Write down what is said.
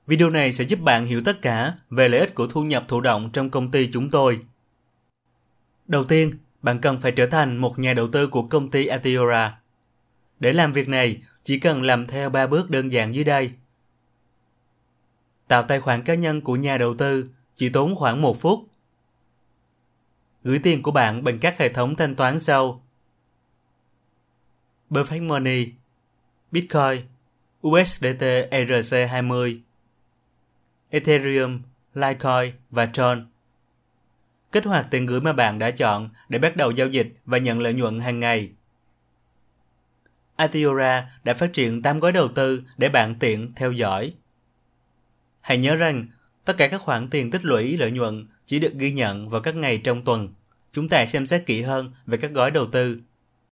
Video này sẽ giúp bạn hiểu tất cả về lợi ích của thu nhập thụ động trong công ty chúng tôi. Đầu tiên, bạn cần phải trở thành một nhà đầu tư của công ty Altiora. Để làm việc này, chỉ cần làm theo 3 bước đơn giản dưới đây. Tạo tài khoản cá nhân của nhà đầu tư chỉ tốn khoảng 1 phút. Gửi tiền của bạn bằng các hệ thống thanh toán sau: Perfect Money, Bitcoin, USDT ERC20, Ethereum, Litecoin và Tron. Kích hoạt tiền gửi mà bạn đã chọn để bắt đầu giao dịch và nhận lợi nhuận hàng ngày. Altiora đã phát triển 8 gói đầu tư để bạn tiện theo dõi. Hãy nhớ rằng, tất cả các khoản tiền tích lũy lợi nhuận chỉ được ghi nhận vào các ngày trong tuần. Chúng ta xem xét kỹ hơn về các gói đầu tư.